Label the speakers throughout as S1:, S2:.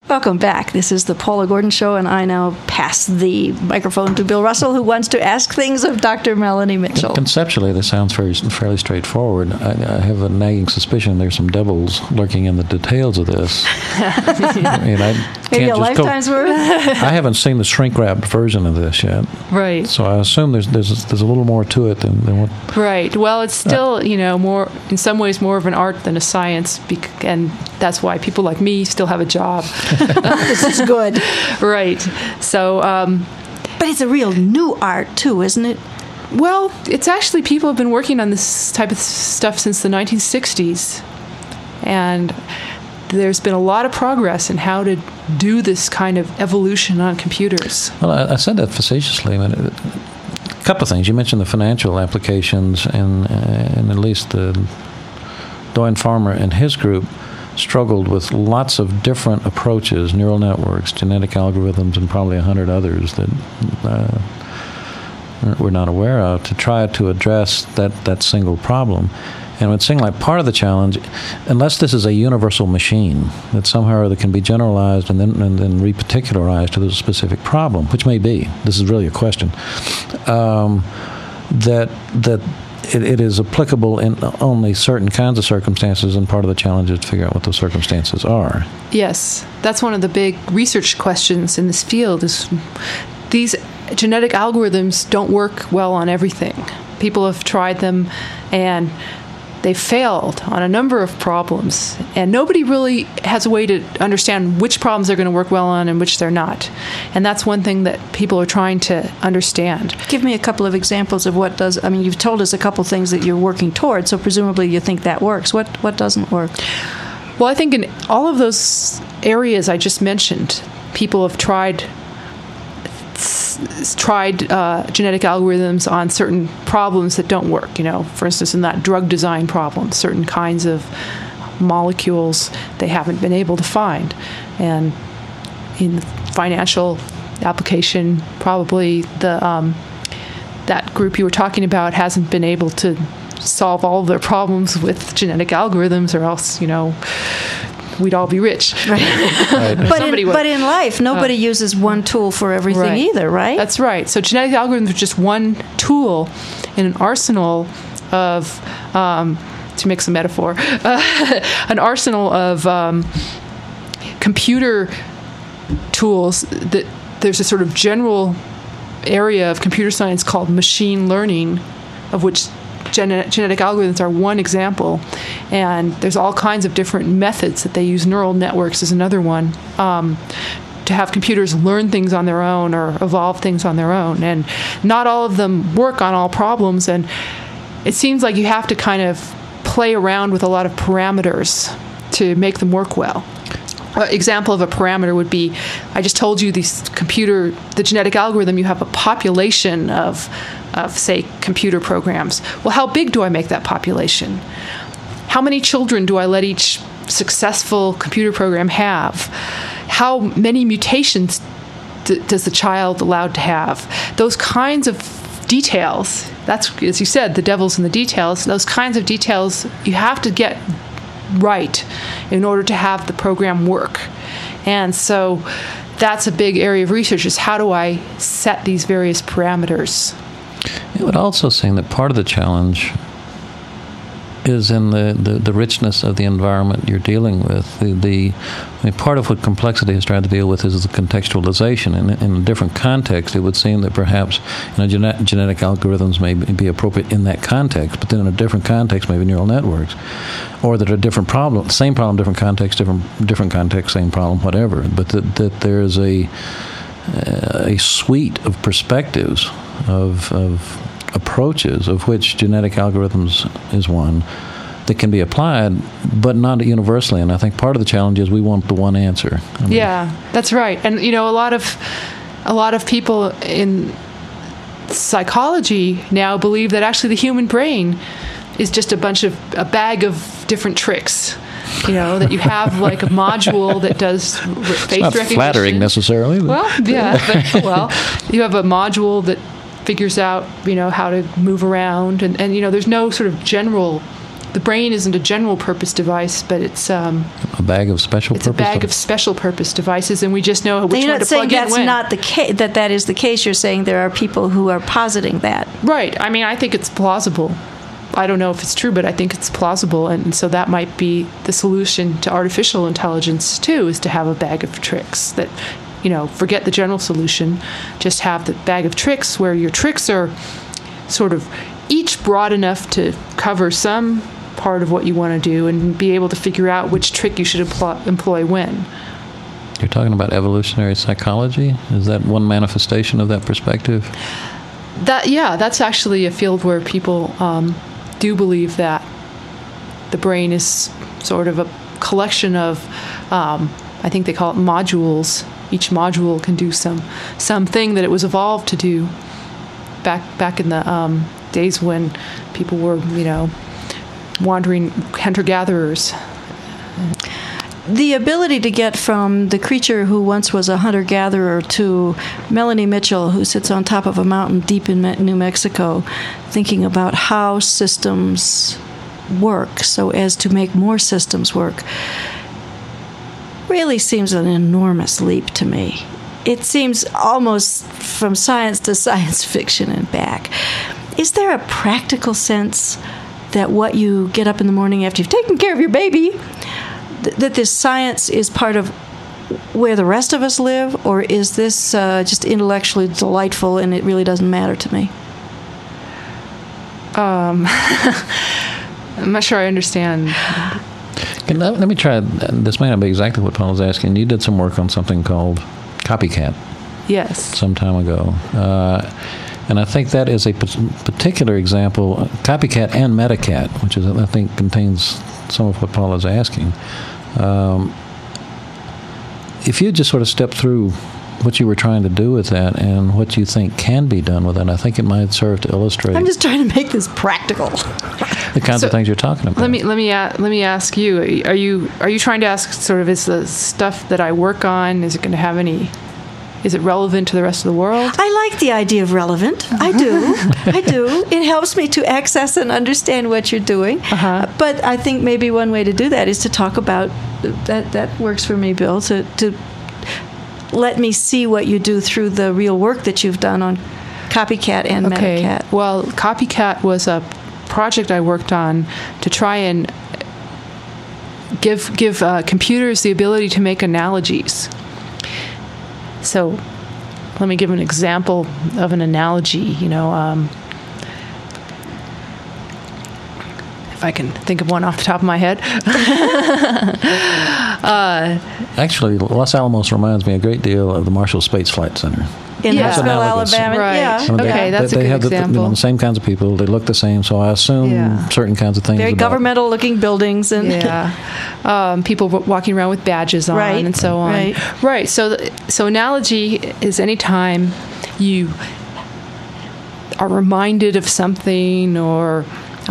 S1: Welcome back. This is the Paula Gordon Show, and I now pass the microphone to Bill Russell, who wants to ask things of Dr. Melanie Mitchell.
S2: Conceptually, this sounds fairly straightforward. I have a nagging suspicion there's some devils lurking in the details of this.
S1: Maybe a lifetime's worth?
S2: I haven't seen the shrink-wrapped version of this yet.
S3: Right.
S2: So I assume there's a little more to it than what...
S3: Right. Well, it's still, more, in some ways, more of an art than a science, and that's why people like me still have a job.
S1: This is good.
S3: Right. So...
S1: but it's a real new art, too, isn't it?
S3: Well, it's actually, people have been working on this type of stuff since the 1960s. And there's been a lot of progress in how to do this kind of evolution on computers.
S2: Well, I said that facetiously. A couple of things. You mentioned the financial applications, and at least Doyen Farmer and his group struggled with lots of different approaches, neural networks, genetic algorithms, and probably 100 others that we're not aware of, to try to address that single problem. And it would seem like part of the challenge, unless this is a universal machine that somehow or other can be generalized and then reparticularized to the specific problem, which may be, this is really a question, that it is applicable in only certain kinds of circumstances, and part of the challenge is to figure out what those circumstances are.
S3: Yes, that's one of the big research questions in this field, is these genetic algorithms don't work well on everything. People have tried them, and they failed on a number of problems, and nobody really has a way to understand which problems they're going to work well on and which they're not. And that's one thing that people are trying to understand.
S1: Give me a couple of examples of what does. I mean, you've told us a couple things that you're working towards, so presumably you think that works. What doesn't work?
S3: Well, I think in all of those areas I just mentioned, people have tried genetic algorithms on certain problems that don't work. For instance, in that drug design problem, certain kinds of molecules they haven't been able to find. And in the financial application, probably that group you were talking about hasn't been able to solve all of their problems with genetic algorithms, or else, we'd all be rich. Right.
S1: But in life, nobody uses one tool for everything either, right?
S3: That's right. So genetic algorithms are just one tool in an arsenal of, to mix a metaphor, an arsenal of computer tools. That there's a sort of general area of computer science called machine learning, of which genetic algorithms are one example, and there's all kinds of different methods that they use. Neural networks is another one, to have computers learn things on their own or evolve things on their own. And not all of them work on all problems, and it seems like you have to kind of play around with a lot of parameters to make them work well. An example of a parameter would be, I just told you the genetic algorithm, you have a population of say, computer programs. Well, how big do I make that population? How many children do I let each successful computer program have? How many mutations does the child allowed to have? Those kinds of details, that's, as you said, the devil's in the details. Those kinds of details you have to get right in order to have the program work. And so that's a big area of research, is how do I set these various parameters?
S2: It would also seem that part of the challenge is in the richness of the environment you're dealing with. Part of what complexity has tried to deal with is the contextualization. In a different context, it would seem that perhaps genetic algorithms may be appropriate in that context, but then in a different context, maybe neural networks, or that a different problem, same problem, different context, different context, same problem, whatever. But that there is a suite of perspectives of approaches, of which genetic algorithms is one, that can be applied, but not universally. And I think part of the challenge is we want the one answer.
S3: Yeah, that's right. And a lot of people in psychology now believe that actually the human brain is just a bag of different tricks. That you have like a module that does face recognition. Not
S2: flattering necessarily.
S3: Well, yeah. But, you have a module that figures out, how to move around, and there's no sort of general the brain isn't a general purpose device, but it's
S2: a bag of special
S3: it's a
S2: purpose.
S3: bag of special purpose devices, and we just know which
S1: You're
S3: one
S1: not
S3: to
S1: saying
S3: plug in
S1: that's
S3: when.
S1: not the case. That is the case. You're saying there are people who are positing that.
S3: Right. I mean, I think it's plausible. I don't know if it's true, but I think it's plausible, and so that might be the solution to artificial intelligence too, is to have a bag of tricks that, forget the general solution, just have the bag of tricks where your tricks are sort of each broad enough to cover some part of what you want to do and be able to figure out which trick you should employ when.
S2: You're talking about evolutionary psychology? Is that one manifestation of that perspective?
S3: That's actually a field where people do believe that the brain is sort of a collection of, I think they call it modules. Each module can do something that it was evolved to do back in the days when people were, wandering hunter-gatherers.
S1: The ability to get from the creature who once was a hunter-gatherer to Melanie Mitchell, who sits on top of a mountain deep in New Mexico, thinking about how systems work so as to make more systems work, really seems an enormous leap to me. It seems almost from science to science fiction and back. Is there a practical sense that what you get up in the morning after you've taken care of your baby, that this science is part of where the rest of us live, or is this just intellectually delightful and it really doesn't matter to me?
S3: I'm not sure I understand.
S2: Let me try. This may not be exactly what Paul was asking. You did some work on something called Copycat.
S3: Yes.
S2: Some time ago. And I think that is a particular example, Copycat and Metacat, which is, I think, contains some of what Paul is asking. If you just sort of step through what you were trying to do with that and what you think can be done with it, I think it might serve to illustrate.
S1: I'm just trying to make this practical.
S2: The kinds of things you're talking about.
S3: Let me ask you: Are you trying to ask sort of, is the stuff that I work on, is it going to have any? Is it relevant to the rest of the world?
S1: I like the idea of relevant. I do. It helps me to access and understand what you're doing. But I think maybe one way to do that is to talk about that. That works for me, Bill. To let me see what you do through the real work that you've done on Copycat and Metacat.
S3: Well, Copycat was a project I worked on to try and give computers the ability to make analogies. So let me give an example of an analogy. If I can think of one off the top of my head.
S2: Actually, Los Alamos reminds me a great deal of the Marshall Space Flight Center.
S1: In Huntsville,
S2: analogous.
S1: Alabama.
S3: Right.
S1: Yeah.
S3: Okay, that's a good
S2: have
S3: example.
S2: The same kinds of people. They look the same, so I assume certain kinds of things.
S1: Very governmental-looking buildings. And
S3: people walking around with badges on and so on. Right. So analogy is any time you are reminded of something, or,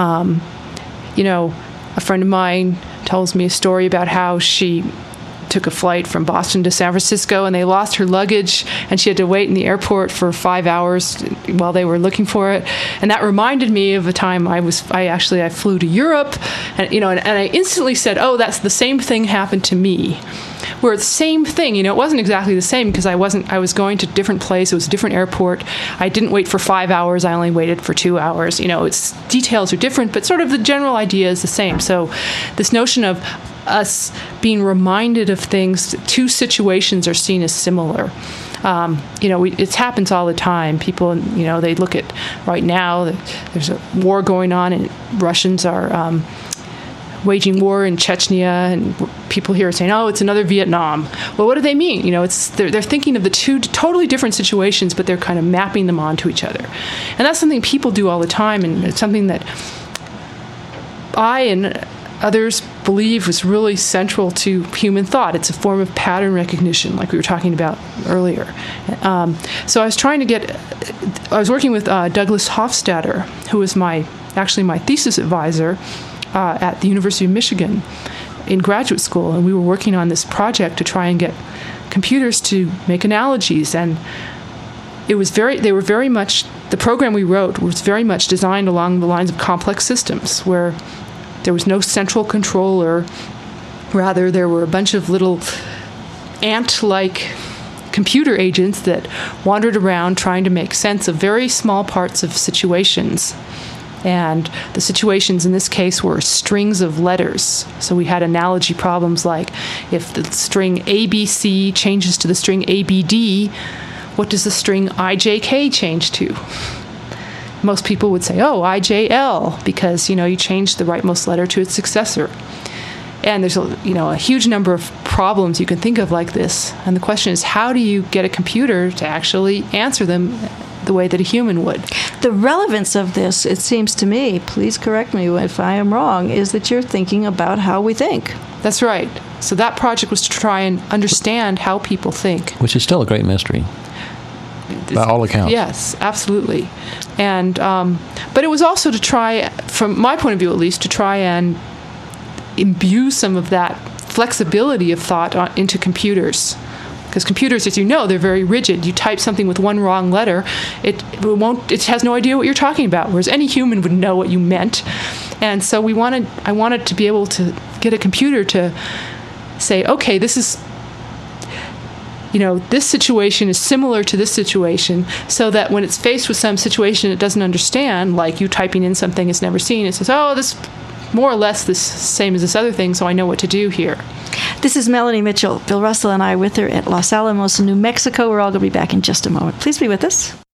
S3: a friend of mine tells me a story about how she took a flight from Boston to San Francisco, and they lost her luggage, and she had to wait in the airport for 5 hours while they were looking for it. And that reminded me of a time I flew to Europe, and I instantly said, "Oh, that's the same thing happened to me." Where it's the same thing, it wasn't exactly the same because I was going to a different place. It was a different airport. I didn't wait for 5 hours. I only waited for 2 hours. Its details are different, but sort of the general idea is the same. So this notion of us being reminded of things, two situations are seen as similar. It happens all the time. People, they look at right now, there's a war going on, and Russians are waging war in Chechnya, and people here are saying, "Oh, it's another Vietnam." Well, what do they mean? They're thinking of the two totally different situations, but they're kind of mapping them onto each other. And that's something people do all the time, and it's something that I and others believe was really central to human thought. It's a form of pattern recognition, like we were talking about earlier. So I was working with Douglas Hofstadter, who was my thesis advisor at the University of Michigan in graduate school, and we were working on this project to try and get computers to make analogies. And the program we wrote was very much designed along the lines of complex systems, where There was no central controller. Rather, there were a bunch of little ant-like computer agents that wandered around trying to make sense of very small parts of situations. And the situations in this case were strings of letters. So we had analogy problems like if the string ABC changes to the string ABD, what does the string IJK change to? Most people would say, oh, IJL, because, you changed the rightmost letter to its successor. And there's a huge number of problems you can think of like this. And the question is, how do you get a computer to actually answer them the way that a human would?
S1: The relevance of this, it seems to me, please correct me if I am wrong, is that you're thinking about how we think.
S3: That's right. So that project was to try and understand how people think.
S2: Which is still a great mystery, by all accounts.
S3: Yes, absolutely. And but it was also to try, from my point of view at least, to try and imbue some of that flexibility of thought into computers. Because computers, as you know, they're very rigid. You type something with one wrong letter, it has no idea what you're talking about, whereas any human would know what you meant. And so I wanted to be able to get a computer to say, okay, this is, this situation is similar to this situation, so that when it's faced with some situation it doesn't understand, like you typing in something it's never seen, it says, oh, this more or less the same as this other thing, so I know what to do here.
S1: This is Melanie Mitchell. Bill Russell and I with her at Los Alamos, New Mexico. We're all going to be back in just a moment. Please be with us.